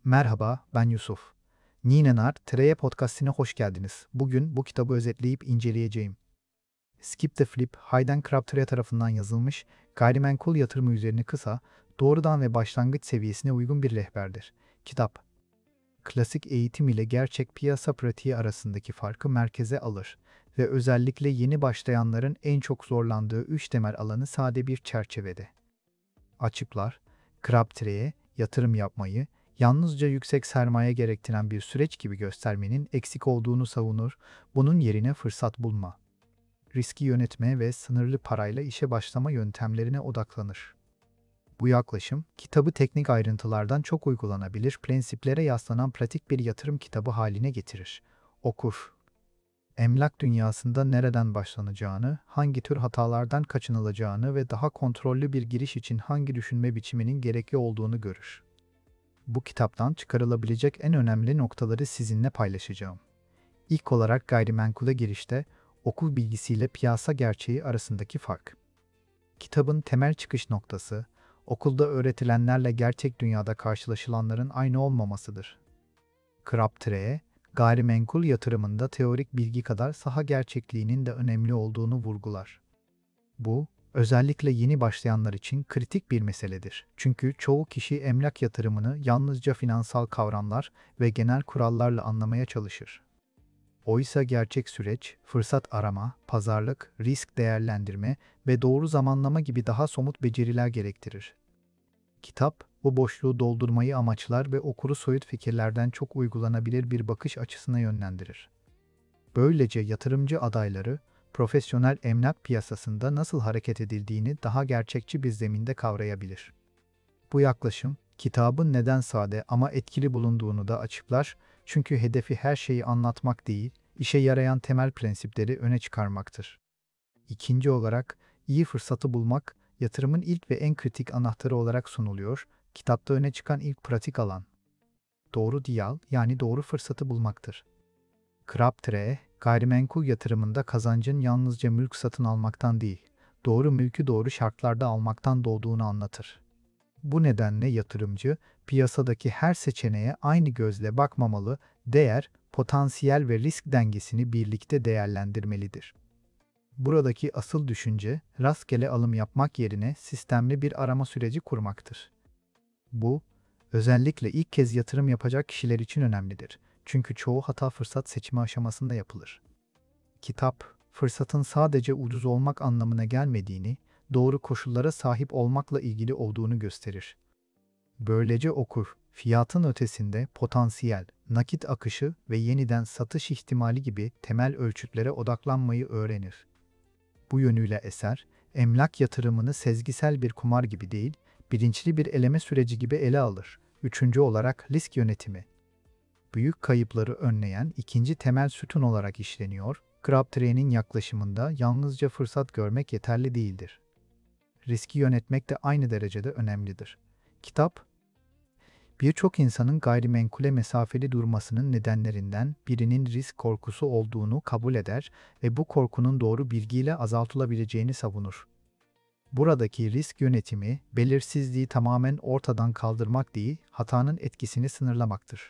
Merhaba, ben Yusuf. Ninenar, Treye Podcast'ine hoş geldiniz. Bugün bu kitabı özetleyip inceleyeceğim. Skip the Flip, Hayden Crabtree tarafından yazılmış, gayrimenkul yatırımı üzerine kısa, doğrudan ve başlangıç seviyesine uygun bir rehberdir. Kitap, klasik eğitim ile gerçek piyasa pratiği arasındaki farkı merkeze alır ve özellikle yeni başlayanların en çok zorlandığı üç temel alanı sade bir çerçevede açıklar, Crabtree'ye yatırım yapmayı yalnızca yüksek sermaye gerektiren bir süreç gibi göstermenin eksik olduğunu savunur, bunun yerine fırsat bulma, riski yönetme ve sınırlı parayla işe başlama yöntemlerine odaklanır. Bu yaklaşım, kitabı teknik ayrıntılardan çok uygulanabilir prensiplere yaslanan pratik bir yatırım kitabı haline getirir. Okur, emlak dünyasında nereden başlanacağını, hangi tür hatalardan kaçınılacağını ve daha kontrollü bir giriş için hangi düşünme biçiminin gerekli olduğunu görür. Bu kitaptan çıkarılabilecek en önemli noktaları sizinle paylaşacağım. İlk olarak gayrimenkule girişte okul bilgisiyle piyasa gerçeği arasındaki fark. Kitabın temel çıkış noktası, okulda öğretilenlerle gerçek dünyada karşılaşılanların aynı olmamasıdır. Crabtree, gayrimenkul yatırımında teorik bilgi kadar saha gerçekliğinin de önemli olduğunu vurgular. Bu, özellikle yeni başlayanlar için kritik bir meseledir. Çünkü çoğu kişi emlak yatırımını yalnızca finansal kavramlar ve genel kurallarla anlamaya çalışır. Oysa gerçek süreç, fırsat arama, pazarlık, risk değerlendirme ve doğru zamanlama gibi daha somut beceriler gerektirir. Kitap, bu boşluğu doldurmayı amaçlar ve okuru soyut fikirlerden çok uygulanabilir bir bakış açısına yönlendirir. Böylece yatırımcı adayları, profesyonel emlak piyasasında nasıl hareket edildiğini daha gerçekçi bir zeminde kavrayabilir. Bu yaklaşım, kitabın neden sade ama etkili bulunduğunu da açıklar, çünkü hedefi her şeyi anlatmak değil, işe yarayan temel prensipleri öne çıkarmaktır. İkinci olarak, iyi fırsatı bulmak, yatırımın ilk ve en kritik anahtarı olarak sunuluyor, kitapta öne çıkan ilk pratik alan. Doğru diyal, yani doğru fırsatı bulmaktır. Crabtree, gayrimenkul yatırımında kazancın yalnızca mülk satın almaktan değil, doğru mülkü doğru şartlarda almaktan doğduğunu anlatır. Bu nedenle yatırımcı, piyasadaki her seçeneğe aynı gözle bakmamalı, değer, potansiyel ve risk dengesini birlikte değerlendirmelidir. Buradaki asıl düşünce, rastgele alım yapmak yerine sistemli bir arama süreci kurmaktır. Bu, özellikle ilk kez yatırım yapacak kişiler için önemlidir. Çünkü çoğu hata fırsat seçimi aşamasında yapılır. Kitap, fırsatın sadece ucuz olmak anlamına gelmediğini, doğru koşullara sahip olmakla ilgili olduğunu gösterir. Böylece okur, fiyatın ötesinde potansiyel, nakit akışı ve yeniden satış ihtimali gibi temel ölçütlere odaklanmayı öğrenir. Bu yönüyle eser, emlak yatırımını sezgisel bir kumar gibi değil, bilinçli bir eleme süreci gibi ele alır. Üçüncü olarak risk yönetimi. Büyük kayıpları önleyen ikinci temel sütun olarak işleniyor, Crabtree'nin yaklaşımında yalnızca fırsat görmek yeterli değildir. Riski yönetmek de aynı derecede önemlidir. Kitap, birçok insanın gayrimenkule mesafeli durmasının nedenlerinden birinin risk korkusu olduğunu kabul eder ve bu korkunun doğru bilgiyle azaltılabileceğini savunur. Buradaki risk yönetimi, belirsizliği tamamen ortadan kaldırmak değil, hatanın etkisini sınırlamaktır.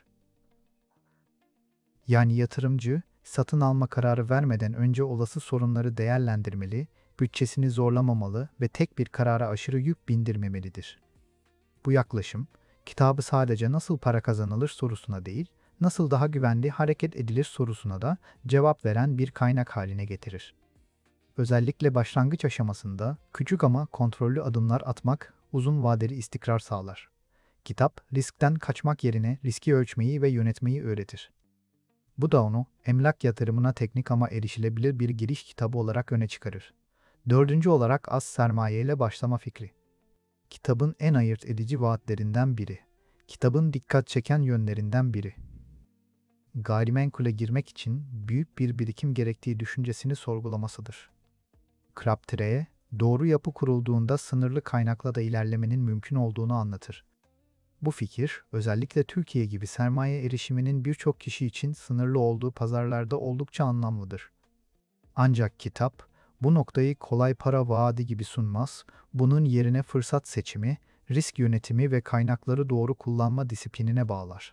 Yani yatırımcı, satın alma kararı vermeden önce olası sorunları değerlendirmeli, bütçesini zorlamamalı ve tek bir karara aşırı yük bindirmemelidir. Bu yaklaşım, kitabı sadece nasıl para kazanılır sorusuna değil, nasıl daha güvenli hareket edilir sorusuna da cevap veren bir kaynak haline getirir. Özellikle başlangıç aşamasında küçük ama kontrollü adımlar atmak uzun vadeli istikrar sağlar. Kitap, riskten kaçmak yerine riski ölçmeyi ve yönetmeyi öğretir. Bu da onu emlak yatırımına teknik ama erişilebilir bir giriş kitabı olarak öne çıkarır. Dördüncü olarak az sermaye ile başlama fikri. Kitabın en ayırt edici vaatlerinden biri. Kitabın dikkat çeken yönlerinden biri. Gayrimenkule girmek için büyük bir birikim gerektiği düşüncesini sorgulamasıdır. Crabtree, doğru yapı kurulduğunda sınırlı kaynakla da ilerlemenin mümkün olduğunu anlatır. Bu fikir, özellikle Türkiye gibi sermaye erişiminin birçok kişi için sınırlı olduğu pazarlarda oldukça anlamlıdır. Ancak kitap, bu noktayı kolay para vaadi gibi sunmaz, bunun yerine fırsat seçimi risk yönetimi ve kaynakları doğru kullanma disiplinine bağlar.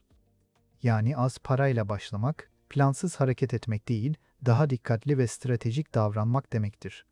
Yani az parayla başlamak, plansız hareket etmek değil, daha dikkatli ve stratejik davranmak demektir.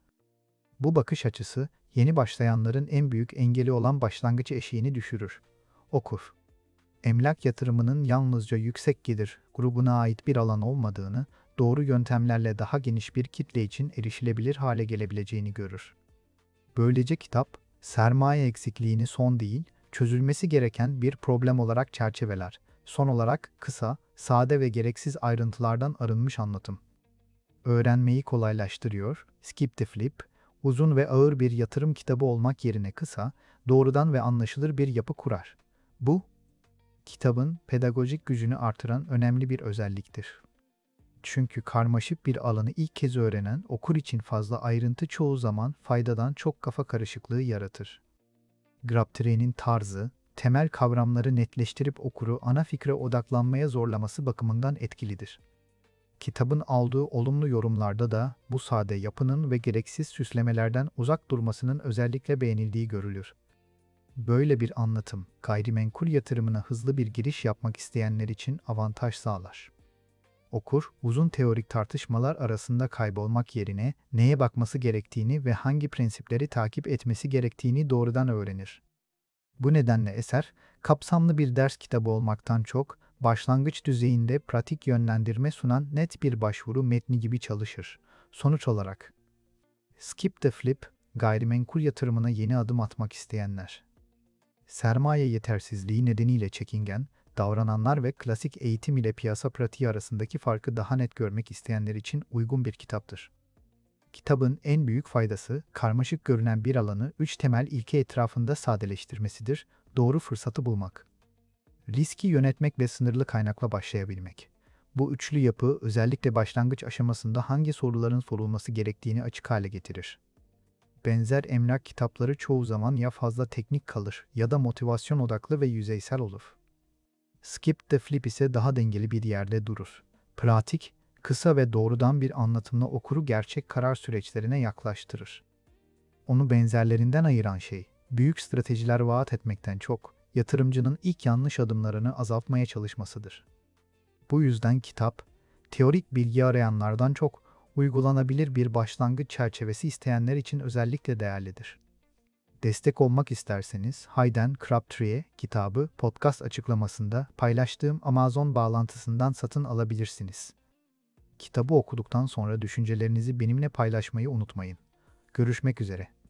Bu bakış açısı, yeni başlayanların en büyük engeli olan başlangıç eşiğini düşürür. Okur. Emlak yatırımının yalnızca yüksek gelir grubuna ait bir alan olmadığını, doğru yöntemlerle daha geniş bir kitle için erişilebilir hale gelebileceğini görür. Böylece kitap, sermaye eksikliğini son değil, çözülmesi gereken bir problem olarak çerçeveler. Son olarak kısa, sade ve gereksiz ayrıntılardan arınmış anlatım. Öğrenmeyi kolaylaştırıyor, Skip the Flip, uzun ve ağır bir yatırım kitabı olmak yerine kısa, doğrudan ve anlaşılır bir yapı kurar. Bu, kitabın pedagojik gücünü artıran önemli bir özelliktir. Çünkü karmaşık bir alanı ilk kez öğrenen okur için fazla ayrıntı çoğu zaman faydadan çok kafa karışıklığı yaratır. Grabtree'nin tarzı, temel kavramları netleştirip okuru ana fikre odaklanmaya zorlaması bakımından etkilidir. Kitabın aldığı olumlu yorumlarda da bu sade yapının ve gereksiz süslemelerden uzak durmasının özellikle beğenildiği görülür. Böyle bir anlatım, gayrimenkul yatırımına hızlı bir giriş yapmak isteyenler için avantaj sağlar. Okur, uzun teorik tartışmalar arasında kaybolmak yerine neye bakması gerektiğini ve hangi prensipleri takip etmesi gerektiğini doğrudan öğrenir. Bu nedenle eser, kapsamlı bir ders kitabı olmaktan çok, başlangıç düzeyinde pratik yönlendirme sunan net bir başvuru metni gibi çalışır. Sonuç olarak, Skip the Flip, gayrimenkul yatırımına yeni adım atmak isteyenler, sermaye yetersizliği nedeniyle çekingen, davrananlar ve klasik eğitim ile piyasa pratiği arasındaki farkı daha net görmek isteyenler için uygun bir kitaptır. Kitabın en büyük faydası, karmaşık görünen bir alanı 3 temel ilke etrafında sadeleştirmesidir, doğru fırsatı bulmak. Riski yönetmek ve sınırlı kaynakla başlayabilmek. Bu üçlü yapı özellikle başlangıç aşamasında hangi soruların sorulması gerektiğini açık hale getirir. Benzer emlak kitapları çoğu zaman ya fazla teknik kalır ya da motivasyon odaklı ve yüzeysel olur. Skip the Flip ise daha dengeli bir yerde durur. Pratik, kısa ve doğrudan bir anlatımla okuru gerçek karar süreçlerine yaklaştırır. Onu benzerlerinden ayıran şey, büyük stratejiler vaat etmekten çok, yatırımcının ilk yanlış adımlarını azaltmaya çalışmasıdır. Bu yüzden kitap, teorik bilgi arayanlardan çok, uygulanabilir bir başlangıç çerçevesi isteyenler için özellikle değerlidir. Destek olmak isterseniz Hayden Crabtree kitabı podcast açıklamasında paylaştığım Amazon bağlantısından satın alabilirsiniz. Kitabı okuduktan sonra düşüncelerinizi benimle paylaşmayı unutmayın. Görüşmek üzere.